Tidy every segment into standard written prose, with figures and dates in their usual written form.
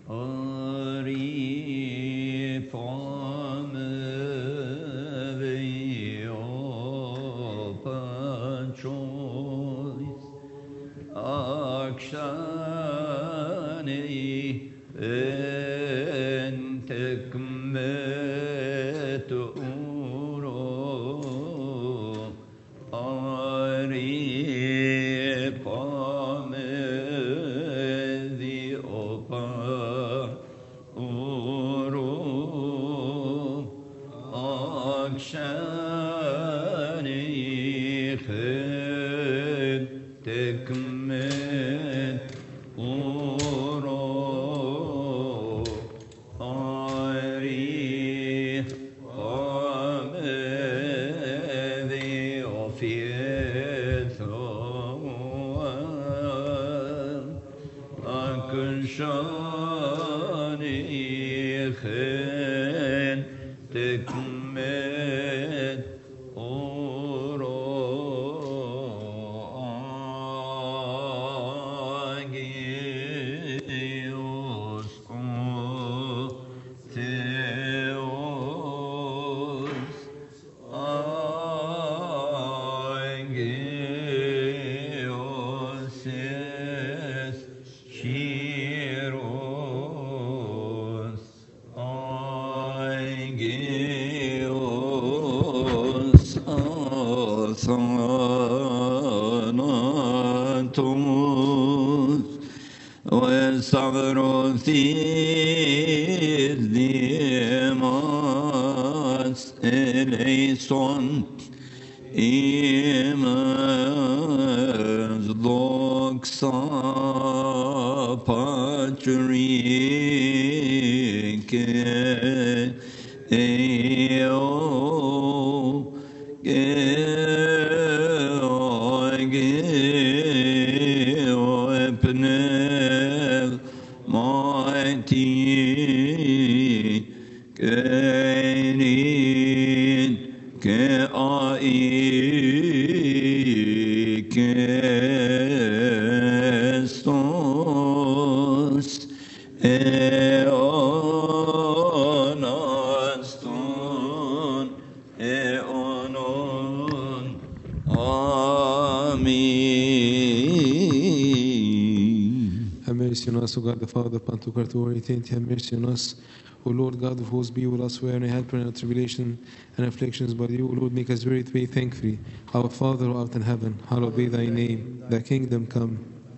O God the Father, Pantocrator, have mercy on us. O Lord God of hosts, be with us where we help in our tribulation and afflictions, but you, O Lord, make us very thankful. Our Father who art in heaven, hallowed be thy name. Thy kingdom come,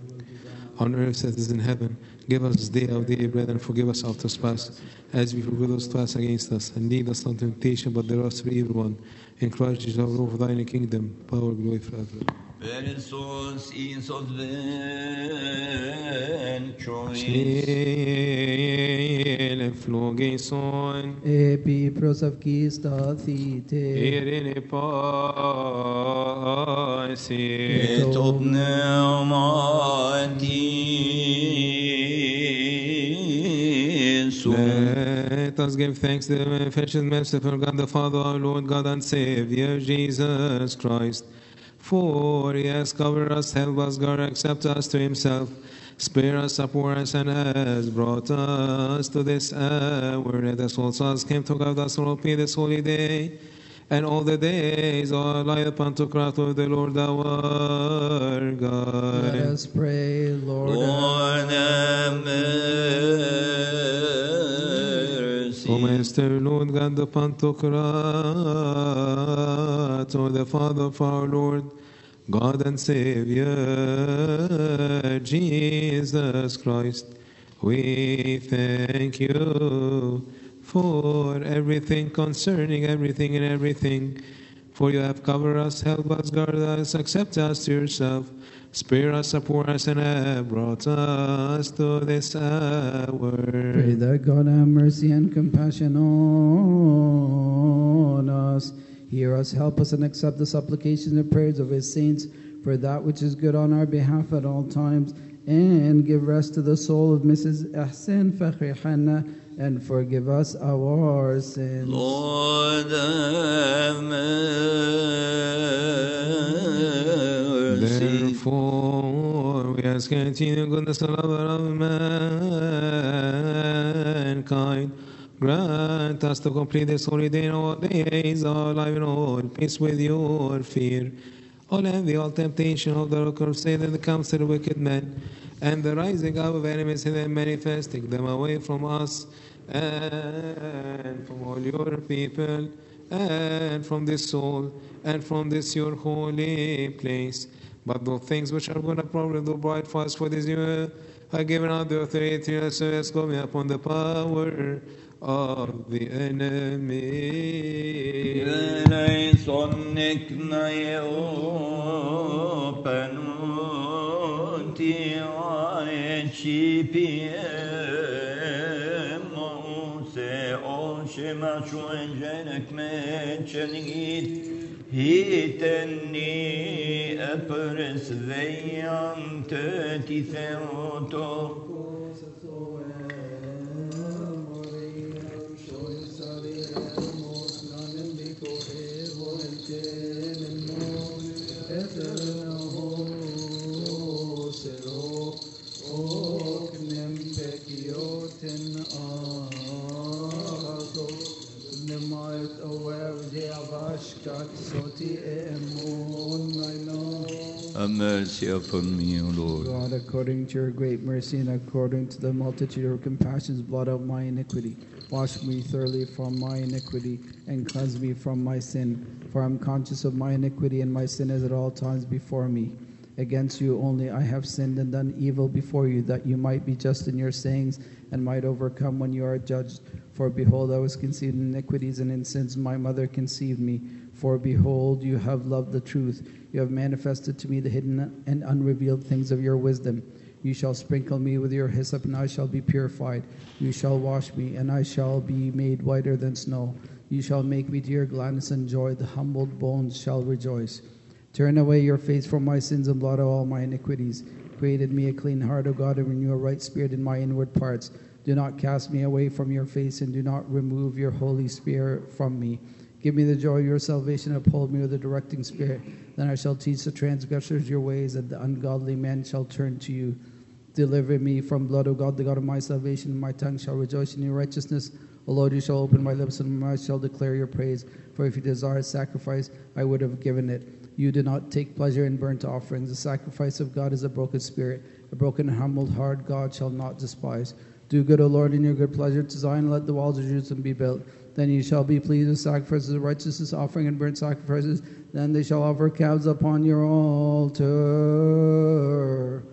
on earth as it is in heaven. Give us this day our daily bread, and forgive us our trespass, as we forgive those who trespass against us. And lead us not into temptation, but deliver us from evil one. In Christ Jesus our Lord, for thine is the kingdom, power, and glory forever. Versos insos ven Schnele flogison Epi prosavkista thite Irene pasi et ob pneumati Let us give thanks to the manifested merciful God the Father, our Lord God and Savior, Jesus Christ. For he has covered us, helped us, God, accept us to himself, spare us, support us, and has brought us to this hour. Let us also ask him to guide us all this holy day, and all the days of our life upon to cry to the Lord our God. Let us pray, Lord have mercy. O Master, Lord God, the Pantocrator, the Father of our Lord, God and Savior, Jesus Christ, we thank you for everything concerning everything and everything. For you have covered us, helped us, guard us, accept us to yourself, spare us, support us, and have brought us to this hour. Pray that God have mercy and compassion on us. Hear us, help us, and accept the supplications and prayers of his saints for that which is good on our behalf at all times. And give rest to the soul of Mrs. Ahsan Fakhri Hanna, and forgive us our sins. Lord have mercy. Therefore, we ask continued goodness and love of mankind. Grant us to complete this holy day in all days of our life in all peace with your fear. All envy, all temptation, all the work of Satan, the counsel of wicked men, and the rising up of enemies and then manifesting them away from us and from all your people and from this soul and from this your holy place. But those things which are good and proper, though bright for us for this year, are given out the authority of service coming upon the power of the enemy. Hiteni apres veiam teti theoto. Have mercy upon me, O Lord. God, according to your great mercy and according to the multitude of your compassions, blot out my iniquity. Wash me thoroughly from my iniquity and cleanse me from my sin. For I am conscious of my iniquity, and my sin is at all times before me. Against you only I have sinned and done evil before you, that you might be just in your sayings and might overcome when you are judged. For behold, I was conceived in iniquities, and in sins my mother conceived me. For behold, you have loved the truth. You have manifested to me the hidden and unrevealed things of your wisdom. You shall sprinkle me with your hyssop, and I shall be purified. You shall wash me, and I shall be made whiter than snow. You shall make me to your gladness and joy. The humbled bones shall rejoice. Turn away your face from my sins and blot out all my iniquities. Create in me a clean heart, O God, and renew a right spirit in my inward parts. Do not cast me away from your face, and do not remove your Holy Spirit from me. Give me the joy of your salvation, and uphold me with a directing spirit. Then I shall teach the transgressors your ways, and the ungodly men shall turn to you. Deliver me from blood, O God, the God of my salvation. My tongue shall rejoice in your righteousness. O Lord, you shall open my lips, and my mouth shall declare your praise. For if you desired sacrifice, I would have given it. You do not take pleasure in burnt offerings. The sacrifice of God is a broken spirit. A broken and humbled heart God shall not despise. Do good, O Lord, in your good pleasure to Zion. Let the walls of Jerusalem be built. Then you shall be pleased with sacrifices of righteousness, offering and burnt sacrifices. Then they shall offer calves upon your altar.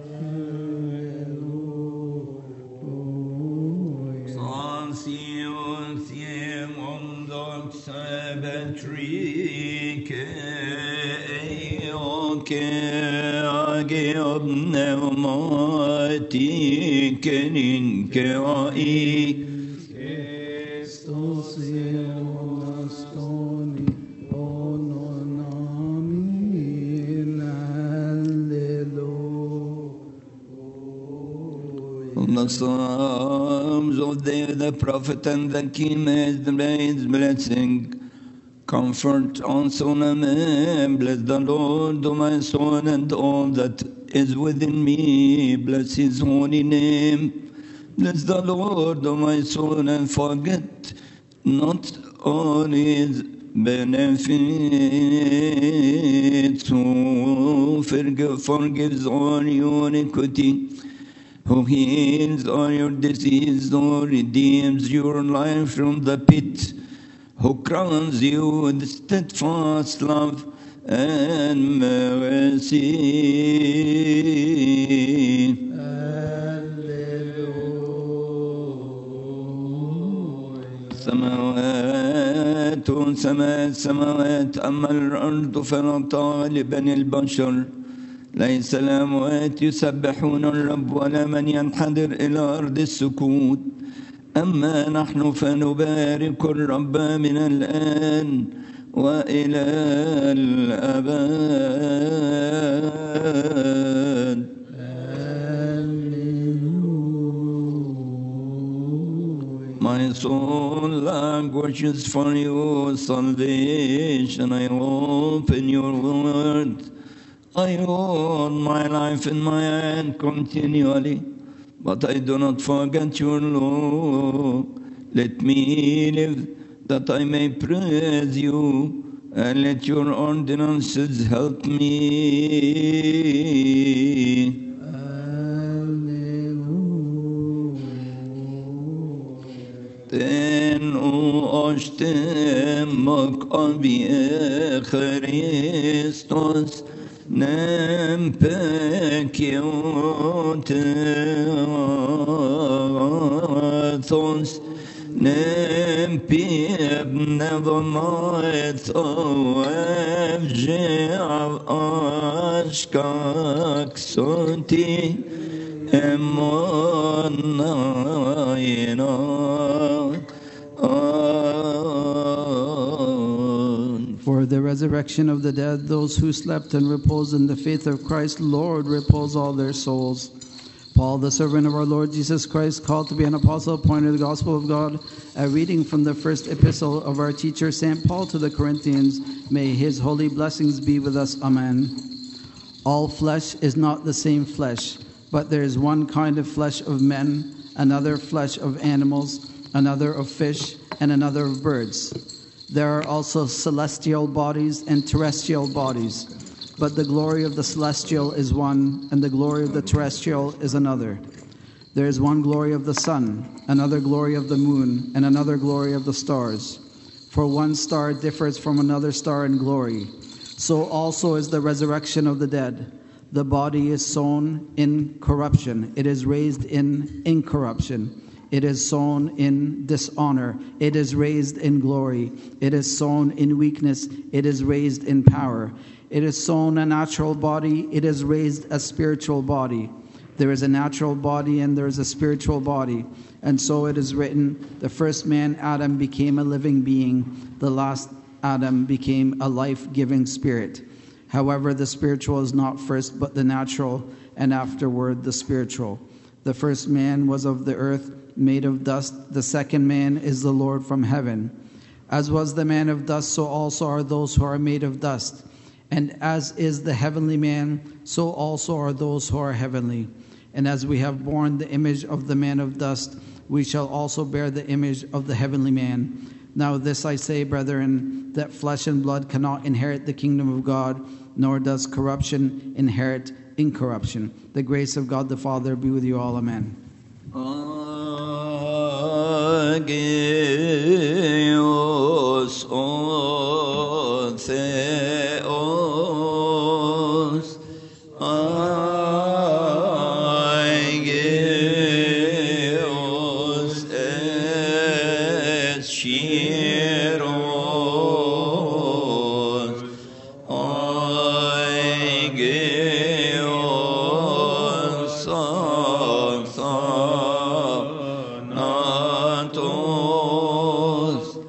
The Psalms of David the prophet and the king is the blessing. Comfort on Solomon, bless the Lord, O my soul, and all that is within me. Bless his holy name. Bless the Lord, O my soul, and forget not all his benefits, who forgives all your iniquity, who heals all your disease, who redeems your life from the pit, who crowns you with steadfast love and mercy. سماوات سماوات أما الأرض فلا طالب البشر. ليس الأموات يسبحون الرب ولا من ينحدر إلى أرض السكوت. أما نحن فنبارك الرب من الآن وإلى الأبد. My soul languishes for your salvation. I hope in your word. I hold my life in my hand continually. but I do not forget your law. Let me live that I may praise you, and let your ordinances help me. Ten o ashtemok abi Christos nem pekiotos nem pieb nevonoet o evjev ashkak soti emonayna. For the resurrection of the dead, those who slept and reposed in the faith of Christ, Lord, repose all their souls. Paul, the servant of our Lord Jesus Christ, called to be an apostle, appointed the gospel of God, a reading from the first epistle of our teacher, St. Paul, to the Corinthians. May his holy blessings be with us. Amen. All flesh is not the same flesh, but there is one kind of flesh of men, another flesh of animals, another of fish, and another of birds. There are also celestial bodies and terrestrial bodies, but the glory of the celestial is one, and the glory of the terrestrial is another. There is one glory of the sun, another glory of the moon, and another glory of the stars. For one star differs from another star in glory. So also is the resurrection of the dead. The body is sown in corruption, it is raised in incorruption. It is sown in dishonor, it is raised in glory. It is sown in weakness, it is raised in power. It is sown a natural body, it is raised a spiritual body. There is a natural body and there is a spiritual body. And so it is written, the first man, Adam, became a living being. The last Adam became a life-giving spirit. However, the spiritual is not first, but the natural, and afterward the spiritual. The first man was of the earth, made of dust. The second man is the Lord from heaven. As was the man of dust, so also are those who are made of dust. And as is the heavenly man, so also are those who are heavenly. And as we have borne the image of the man of dust, we shall also bear the image of the heavenly man. Now this I say, brethren, that flesh and blood cannot inherit the kingdom of God, nor does corruption inherit incorruption. The grace of God the Father be with you all. Amen. Agios o Theos, Agios et Shiros, Agios Sathanatos,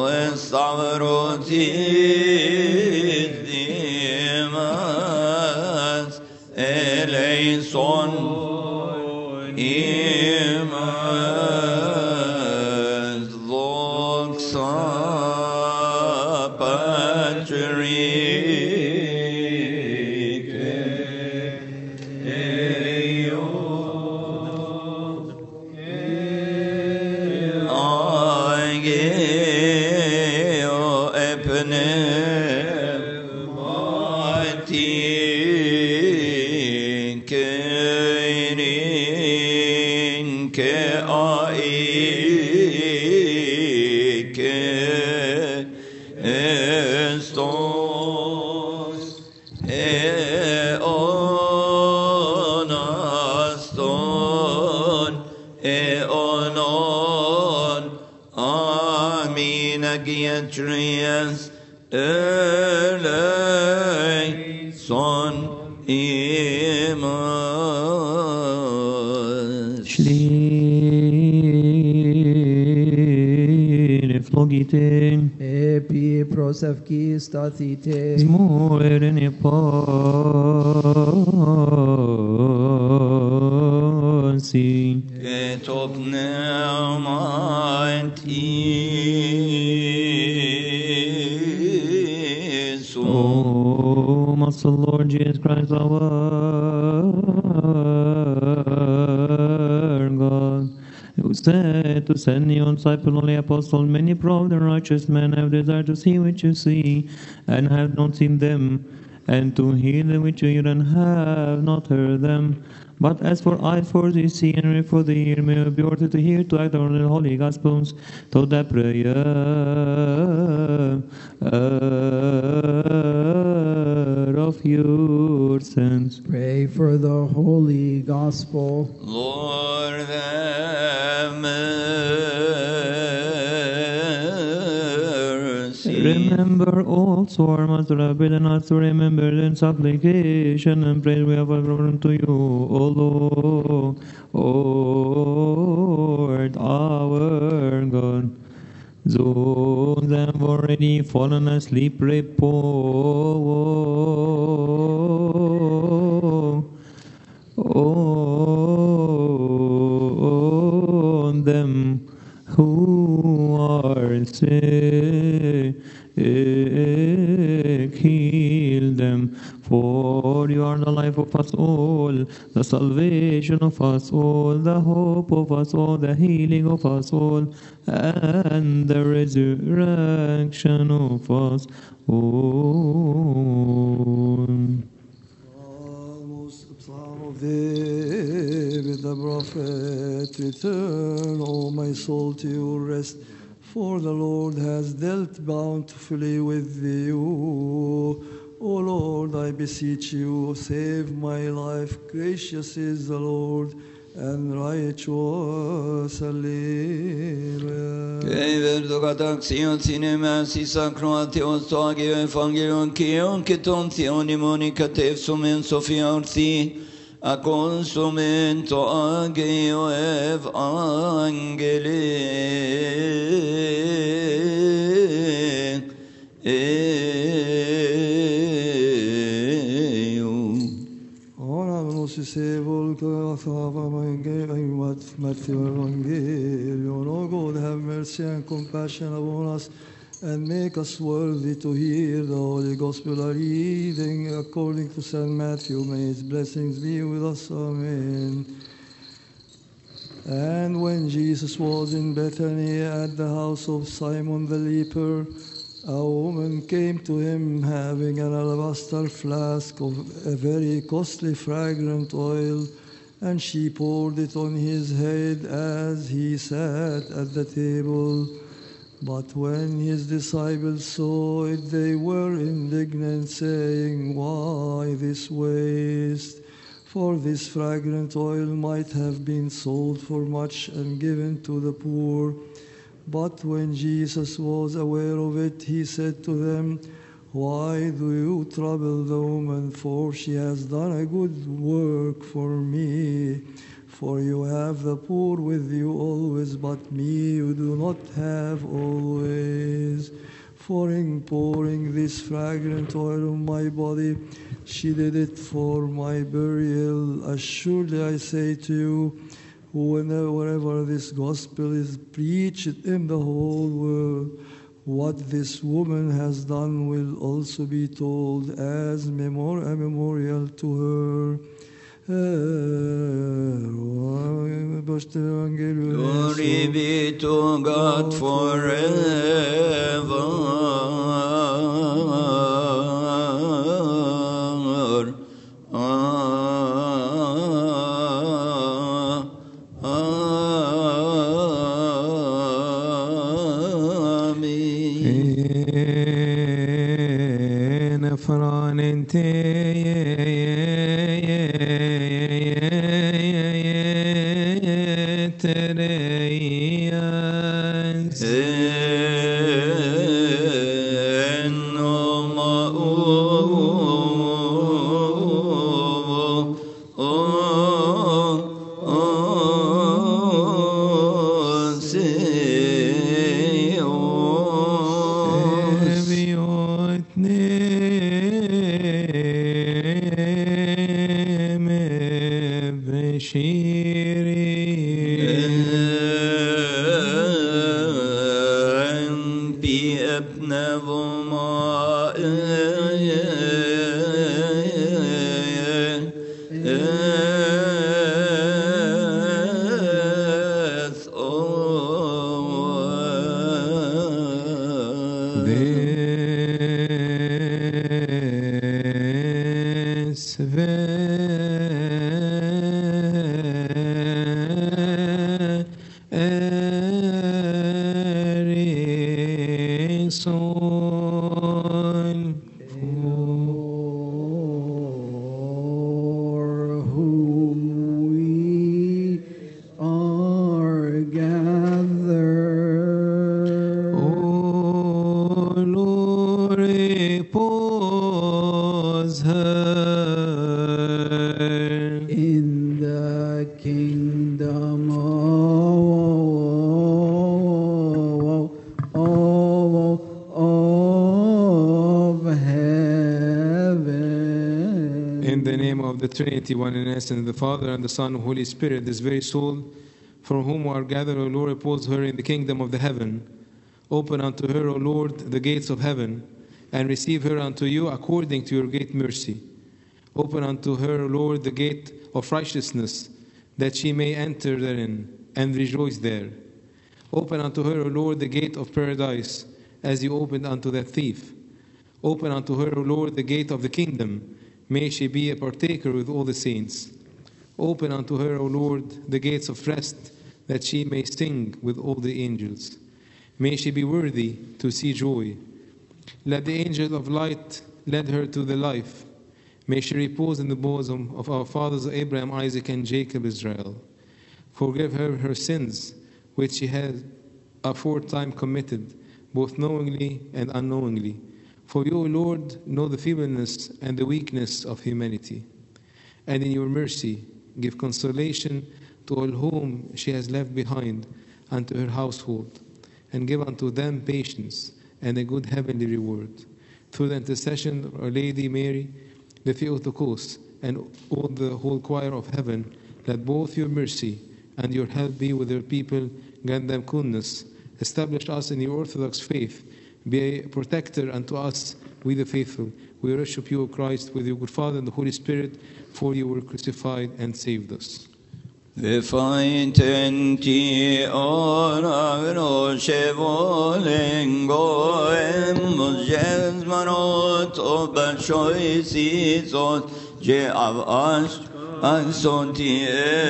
Stavrotis Dimas, Eleison Imas, Doxa Patrique Eios, Aigeo Epneumati Keirin Keaike Estos Eonaston Eonon Amina Gietrias Eleison Imas. Schliere flogite, Epi prosevki statite. smorene pasi, Ketop pneumant Isu. O Master Lord Jesus Christ our God, who said to send your disciple only apostle, many proud and righteous men have desired to see which you see, and have not seen them, and to hear them which you hear, and have not heard them. But as for I, for the see, and ear for the ear, may you be ordered to hear, to act on the holy gospels, to the prayer of your sins. Pray for the holy gospel. Lord, have mercy. Remember also our Master have bidden us to remember in supplication and prayer we have brought to you, O Lord, our God. Those that have already fallen asleep, repose on them who are sick, heal them, for you are the life of us all, the salvation of us all, the hope of us all, the healing of us all, and the resurrection of us all. Psalm of David the prophet, return, O my soul, to your rest, for the Lord has dealt bountifully with you. O Lord, I beseech you, save my life. Gracious is the Lord, and righteous. Alleluia. Che verdo cataxion cinemasi sacroateos toagio evangelion kion ketontion monica tefsumen sofiarti a consumento agio Ora nocissevol cathava Matthew Evangelion. O God, have mercy and compassion upon us, and make us worthy to hear the Holy Gospel. A reading according to St. Matthew. May his blessings be with us. Amen. And when Jesus was in Bethany at the house of Simon the leper, a woman came to him having an alabaster flask of a very costly fragrant oil, and she poured it on his head as he sat at the table. But when his disciples saw it, they were indignant, saying, "Why this waste? For this fragrant oil might have been sold for much and given to the poor." But when Jesus was aware of it, he said to them, "Why do you trouble the woman? For she has done a good work for me. For you have the poor with you always, but me you do not have always. For in pouring this fragrant oil on my body, she did it for my burial. Assuredly I say to you, wherever this gospel is preached in the whole world, what this woman has done will also be told as a memorial to her." Glory be to God forever. This very soul For whom we are gathered. O Lord, repose her In the kingdom of heaven. in the name of the Trinity, one in essence, the Father and the Son and Holy Spirit, this very soul from whom we are gathered, O Lord, repose her in the kingdom of the heaven. Open unto her, O Lord, the gates of heaven, and receive her unto you according to your great mercy. Open unto her, O Lord, the gate of righteousness, that she may enter therein and rejoice there. Open unto her, O Lord, the gate of paradise, as you opened unto that thief. Open unto her, O Lord, the gate of the kingdom. May she be a partaker with all the saints. Open unto her, O Lord, the gates of rest, that she may sing with all the angels. May she be worthy to see joy. Let the angel of light lead her to the life. May she repose in the bosom of our fathers Abraham, Isaac, and Jacob, Israel. Forgive her her sins, which she had aforetime committed, both knowingly and unknowingly. For you, O Lord, know the feebleness and the weakness of humanity. And in your mercy, give consolation to all whom she has left behind, and to her household, and give unto them patience and a good heavenly reward. Through the intercession of Our Lady Mary, the Theotokos, and all the whole choir of heaven, let both your mercy and your help be with your people, grant them coolness, establish us in your orthodox faith, be a protector unto us, we the faithful. We worship you, O Christ, with your good Father and the Holy Spirit, for you were crucified and saved us. Vefajtenti oravno shevolengo emus jezmanot obashoisisos je avash ansonti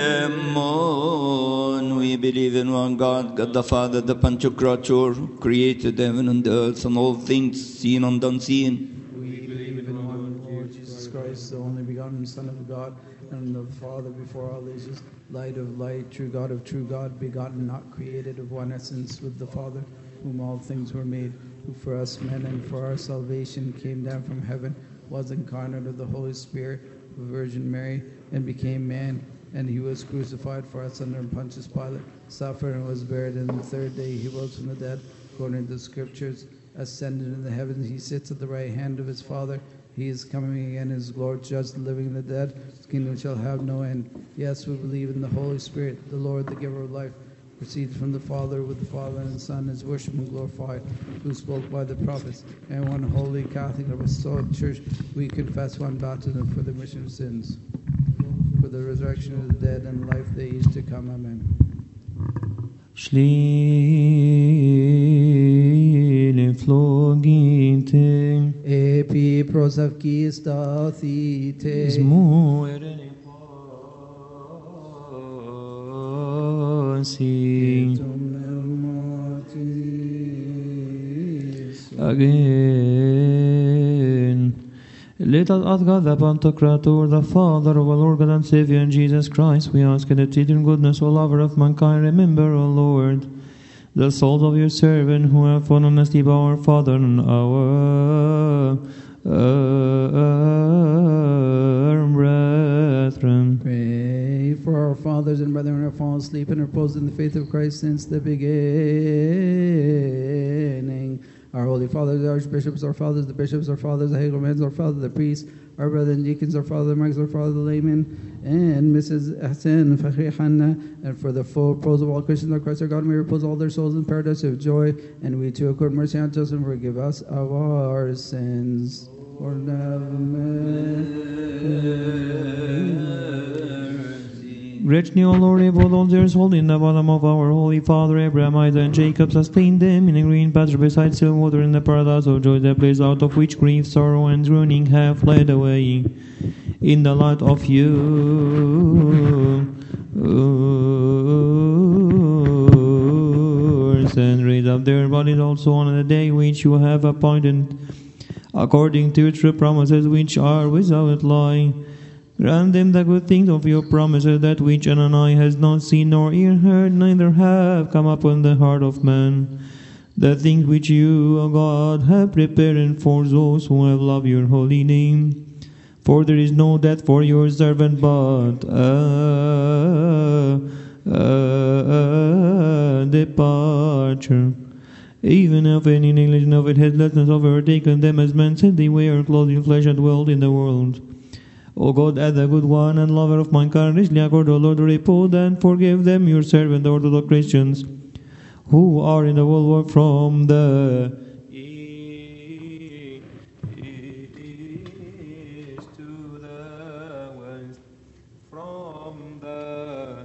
emon. We believe in one God, God the Father, the Panchokrator, who created heaven and earth and all things seen and unseen. We believe in one Lord Jesus Christ, the only begotten Son of God, and the Father before all ages, light of light, true God of true God, begotten, not created, of one essence with the Father, whom all things were made, who for us men and for our salvation came down from heaven, was incarnate of the Holy Spirit, of the Virgin Mary, and became man. And he was crucified for us under Pontius Pilate, suffered and was buried, and the third day he rose from the dead, according to the Scriptures, ascended in the heavens. He sits at the right hand of his Father. He is coming again in his glory to judge the living and the dead. His kingdom shall have no end. Yes, we believe in the Holy Spirit, the Lord, the giver of life, proceeds from the Father, with the Father and the Son, is worshipped and glorified, who spoke by the prophets. And one holy Catholic Apostolic Church, we confess one baptism for the remission of sins, for the resurrection of the dead and life of the age to come. Amen. Schlile flogite Epi prosavki stathite. Smuerene pasi again. Let us ask God, the Pantocrator, the Father of our Lord God and Savior, and Jesus Christ. We ask that in goodness, O lover of mankind, remember, O Lord, the souls of your servant who have fallen asleep, our Father and our brethren. Pray for our fathers and brethren who have fallen asleep and reposed in the faith of Christ since the beginning. Our holy fathers, the archbishops, our fathers, the bishops, our fathers, the hagomans, our father, the priests, our brethren, deacons, our father, the monks, our father, the laymen, and Mrs. Hassan Fakhri Hanna, and for the full repose of all Christians, our Christ our God, may repose all their souls in paradise of joy, and we too accord mercy unto us and forgive us of our sins. Lord, have mercy. Grant, O Lord, above all their soul in the bottom of our Holy Father Abraham, Isaac, and Jacob, sustain them in a green pasture beside still water in the paradise of joy, the place out of which grief, sorrow, and ruining have fled away. In the light of you, and raise up their bodies also on the day which you have appointed, according to your true promises which are without lie. Grant them the good things of your promises, that which an eye has not seen, nor ear heard, neither have come upon the heart of man. The things which you, O God, have prepared for those who have loved your holy name. For there is no death for your servant, but departure. Even if any negligence of it has lessons overtaken them, as men said they were clothed in flesh and dwelt in the world. O God, as the good one and lover of mankind, richly accord, O Lord, repose and forgive them, your servant, the Orthodox Christians, who are in the world from the east to the west, from the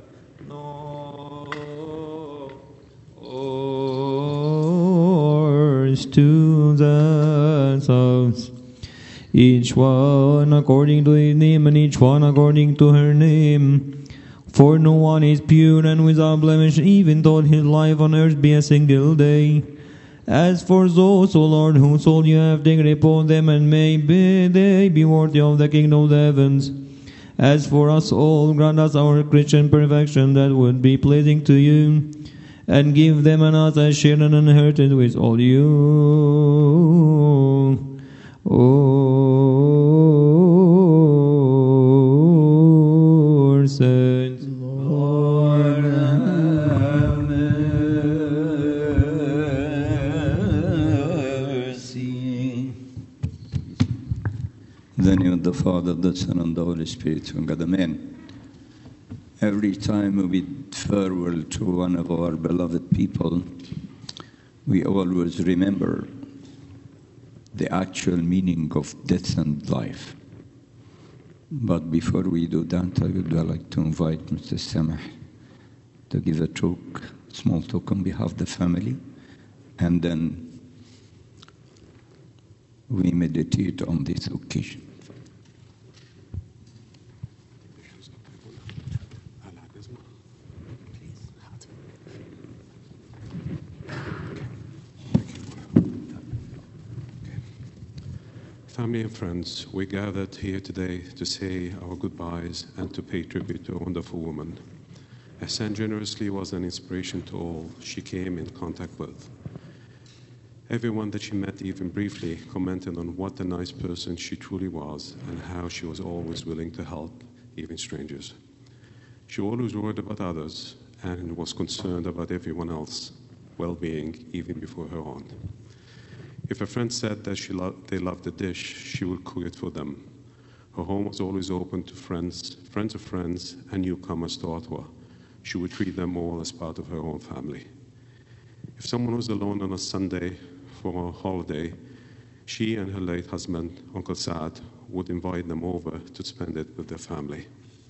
north to the south. Each one according to his name, and each one according to her name. For no one is pure and without blemish, even though his life on earth be a single day. As for those, O Lord, whose soul you have taken upon them, and may they be worthy of the kingdom of the heavens. As for us all, grant us our Christian perfection that would be pleasing to you, and give them and us a share and inheritance with all you. O saints, Lord, have mercy. In the name of the Father, the Son, and the Holy Spirit, one God, amen. Every time we bid farewell to one of our beloved people, we always remember the actual meaning of death and life. But before we do that, I would like to invite Mr. Samah to give a talk, small talk on behalf of the family, and then we meditate on this occasion. Family and friends, we gathered here today to say our goodbyes and to pay tribute to a wonderful woman. Ahsan generously was an inspiration to all she came in contact with. Everyone that she met, even briefly, commented on what a nice person she truly was and how she was always willing to help, even strangers. She always worried about others and was concerned about everyone else's well-being, even before her own. If a friend said that they loved a dish, she would cook it for them. Her home was always open to friends of friends, and newcomers to Ottawa. She would treat them all as part of her own family. If someone was alone on a Sunday for a holiday, she and her late husband, Uncle Saad, would invite them over to spend it with their family.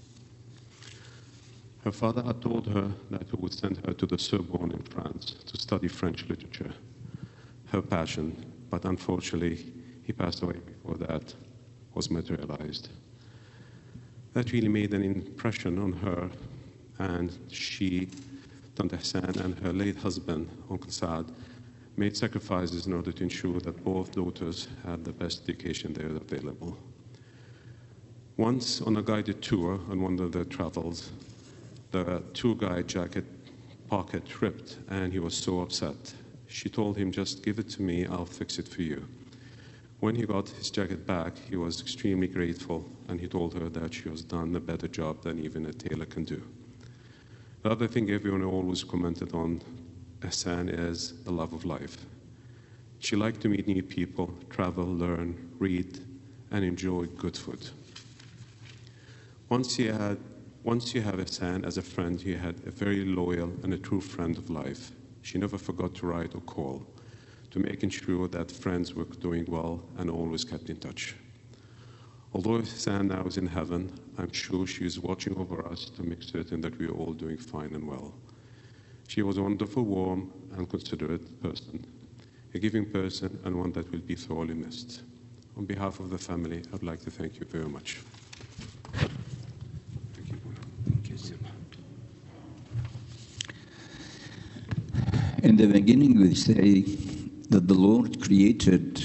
Her father had told her that he would send her to the Sorbonne in France to study French literature, her passion, but unfortunately, he passed away before that was materialized. That really made an impression on her, and she, Tante Ahsan, and her late husband, Uncle Saad, made sacrifices in order to ensure that both daughters had the best education there available. Once on a guided tour on one of their travels, the tour guide jacket pocket ripped, and he was so upset. She told him, "Just give it to me, I'll fix it for you." When he got his jacket back, he was extremely grateful, and he told her that she has done a better job than even a tailor can do. The other thing everyone always commented on Ahsan is the love of life. She liked to meet new people, travel, learn, read, and enjoy good food. Once you have Ahsan as a friend, you had a very loyal and a true friend of life. She never forgot to write or call, to making sure that friends were doing well and always kept in touch. Although Sand now is in heaven, I'm sure she is watching over us to make certain that we are all doing fine and well. She was a wonderful, warm, and considerate person, a giving person, and one that will be thoroughly missed. On behalf of the family, I'd like to thank you very much. Thank you. Thank you, Zima. In the beginning, we say that the Lord created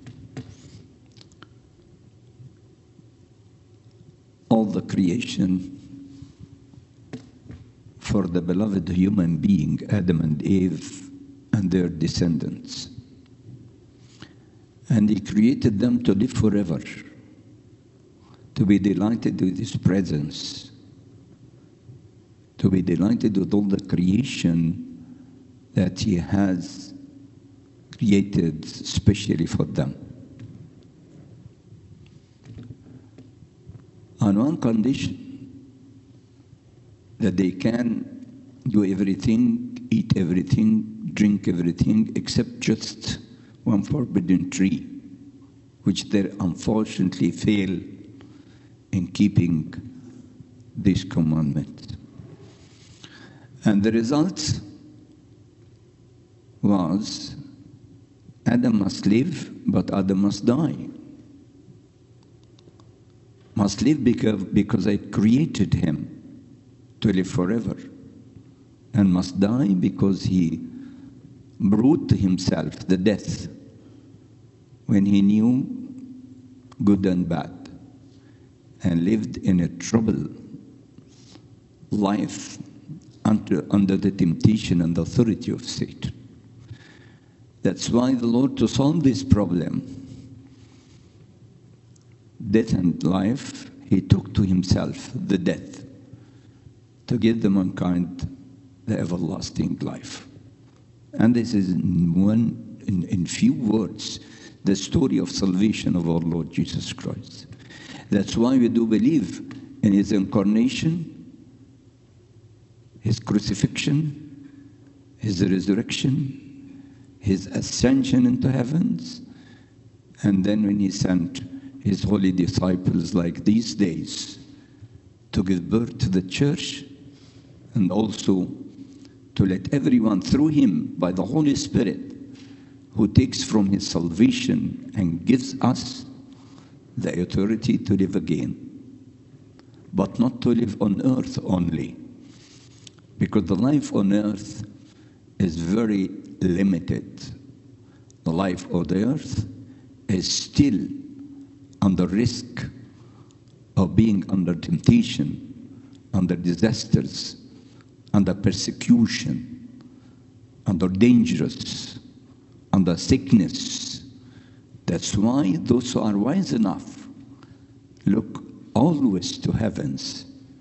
all the creation for the beloved human being, Adam and Eve, and their descendants. And He created them to live forever, to be delighted with His presence, to be delighted with all the creation that He has created specially for them. On one condition, that they can do everything, eat everything, drink everything, except just one forbidden tree, which they unfortunately fail in keeping this commandment. And the result was Adam must live, but Adam must die. Must live because I created him to live forever, and must die because he brought to himself the death when he knew good and bad, and lived in a troubled life under the temptation and authority of Satan. That's why the Lord, to solve this problem, death and life, He took to Himself the death to give the mankind the everlasting life. And this is in few words, the story of salvation of our Lord Jesus Christ. That's why we do believe in His incarnation, His crucifixion, His resurrection, His ascension into heavens, and then when He sent His holy disciples like these days to give birth to the church, and also to let everyone through Him by the Holy Spirit, who takes from His salvation and gives us the authority to live again, but not to live on earth only, because the life on earth is very limited. The life of the earth is still under risk of being under temptation, under disasters, under persecution, under dangers, under sickness. That's why those who are wise enough look always to heavens,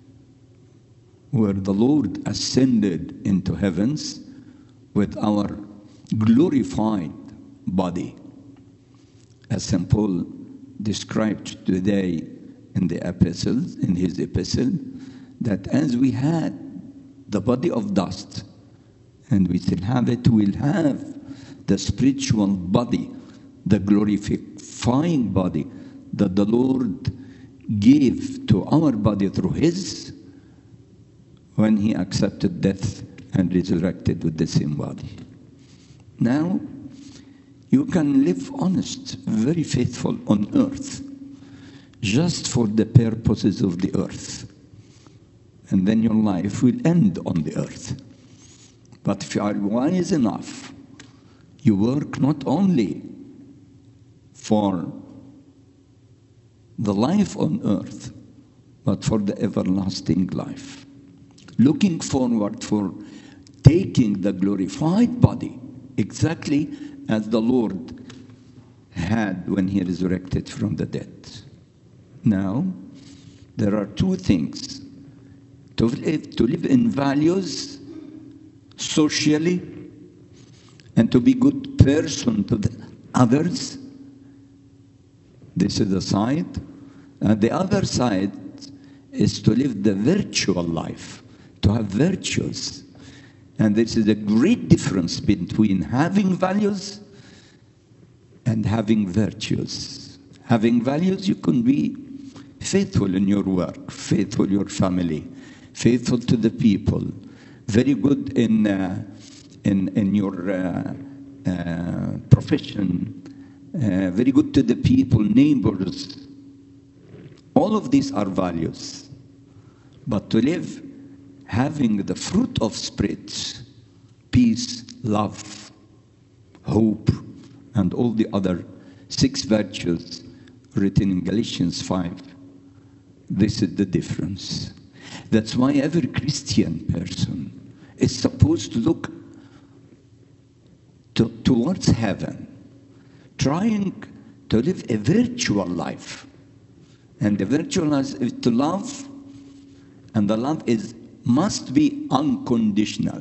where the Lord ascended into heavens with our glorified body, as St. Paul described today in the epistles, in his epistle, that as we had the body of dust, and we still have it, we'll have the spiritual body, the glorifying body that the Lord gave to our body through His, when He accepted death and resurrected with the same body. Now, you can live honest, very faithful on earth, just for the purposes of the earth. And then your life will end on the earth. But if you are wise enough, you work not only for the life on earth, but for the everlasting life. Looking forward for taking the glorified body, exactly as the Lord had when He resurrected from the dead. Now, there are two things. To live in values socially, and to be good person to the others. This is the side. And the other side is to live the virtual life, to have virtues. And this is a great difference between having values and having virtues. Having values, you can be faithful in your work, faithful your family, faithful to the people, very good in your profession, very good to the people, neighbors. All of these are values. But to live having the fruit of Spirit, peace, love, hope, and all the other 6 virtues written in Galatians 5, this is the difference. That's why every Christian person is supposed to look towards heaven, trying to live a virtual life. And the virtual life is to love, and the love must be unconditional.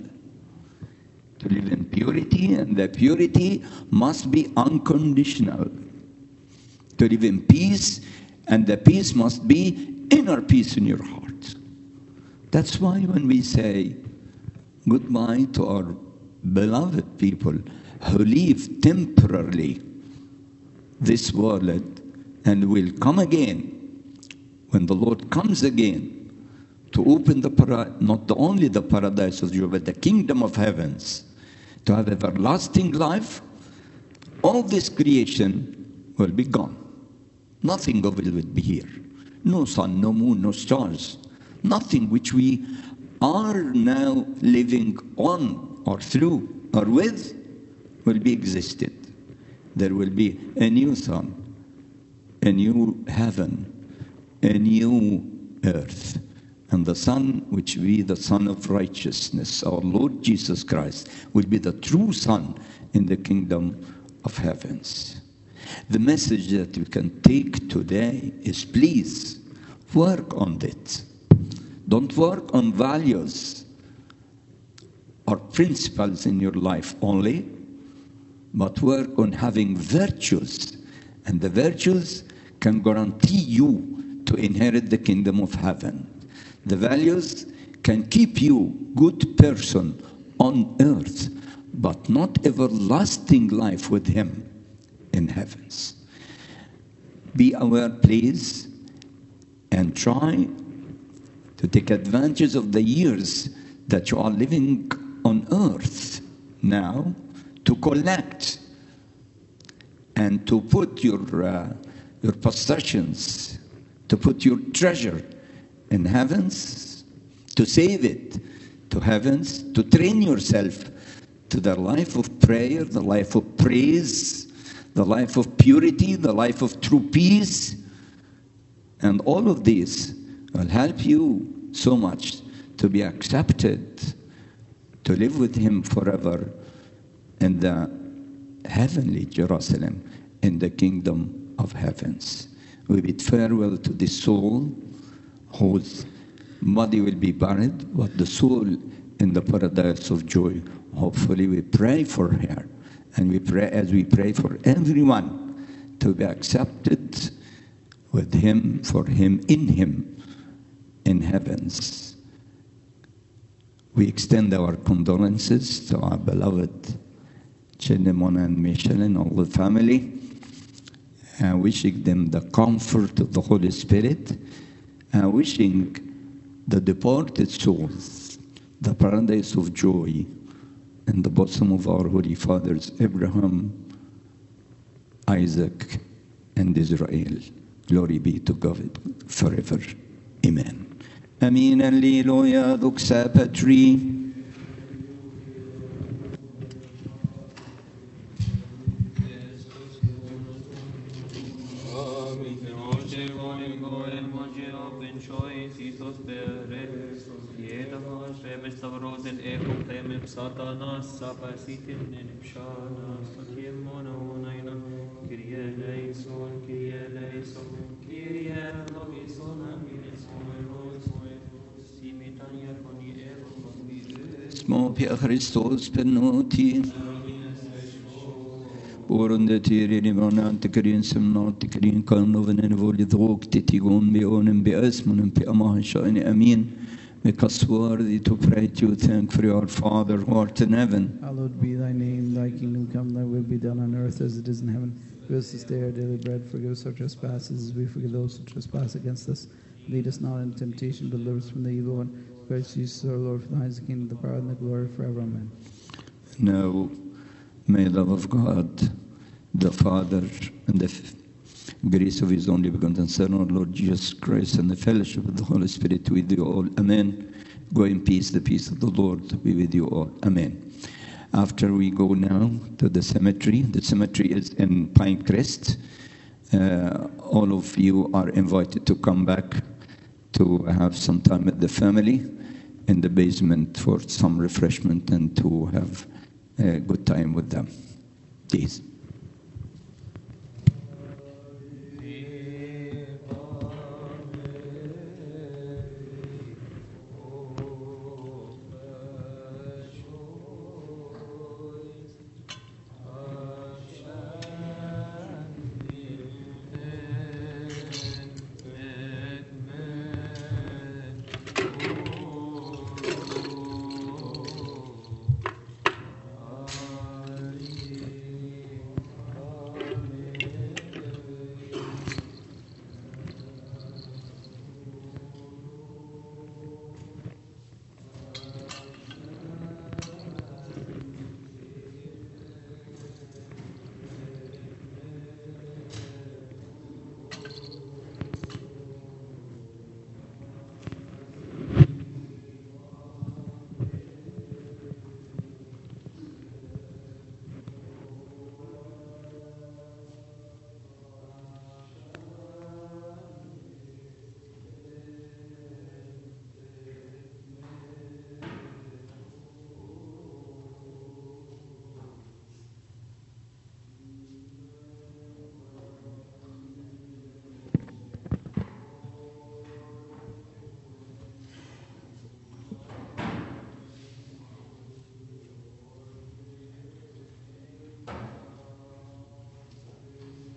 To live in purity, and the purity must be unconditional. To live in peace, and the peace must be inner peace in your heart. That's why when we say goodbye to our beloved people who live temporarily this world and will come again, when the Lord comes again to open not only the paradise of joy, but the kingdom of heavens, to have everlasting life, all this creation will be gone. Nothing of it will be here. No sun, no moon, no stars. Nothing which we are now living on or through or with will be existed. There will be a new sun, a new heaven, a new earth. And the Son, which will be the Son of righteousness, our Lord Jesus Christ, will be the true Son in the kingdom of heavens. The message that we can take today is, please work on it. Don't work on values or principles in your life only, but work on having virtues. And the virtues can guarantee you to inherit the kingdom of heaven. The values can keep you good person on earth, but not everlasting life with him in heavens. Be aware, please, and try to take advantage of the years that you are living on earth now to collect and to put your possessions, to put your treasure in heavens, to save it to heavens, to train yourself to the life of prayer, the life of praise, the life of purity, the life of true peace. And all of these will help you so much to be accepted, to live with him forever in the heavenly Jerusalem, in the kingdom of heavens. We bid farewell to the soul whose body will be buried, but the soul in the paradise of joy. Hopefully we pray for her, and we pray as we pray for everyone to be accepted with him, for him, in heavens. We extend our condolences to our beloved Chenemona and Michelle and all the family, wishing them the comfort of the Holy Spirit, wishing the departed souls the paradise of joy in the bosom of our Holy Fathers, Abraham, Isaac, and Israel. Glory be to God forever. Amen. Amen. Alleluia. Doxa Patri. Satanas sapasitin nenipshana satyem monaina Kyrie eleison Kyrie eleison Kyrie eleison amine simitania koni Smo Pia Christos penoti Borunde tiri limonante Kyrie semnati Kyrie kanoven en voli drog titigon beonen beasmonen pe amahan shaine amin Make us worthy to pray to you. Thank for our Father who art in heaven. Hallowed be thy name, thy kingdom come, thy will be done on earth as it is in heaven. Give us this day our daily bread, forgive us our trespasses as we forgive those who trespass against us. Lead us not into temptation, but deliver us from the evil one. Christ Jesus our Lord, for thine is the kingdom, the power, and the glory forever. Amen. Now, may the love of God, the Father, and the grace of his only begotten Son, our Lord Jesus Christ, and the fellowship of the Holy Spirit with you all. Amen. Go in peace. The peace of the Lord be with you all. Amen. After we go now to the cemetery is in Pinecrest. All of you are invited to come back to have some time with the family in the basement for some refreshment and to have a good time with them. Please.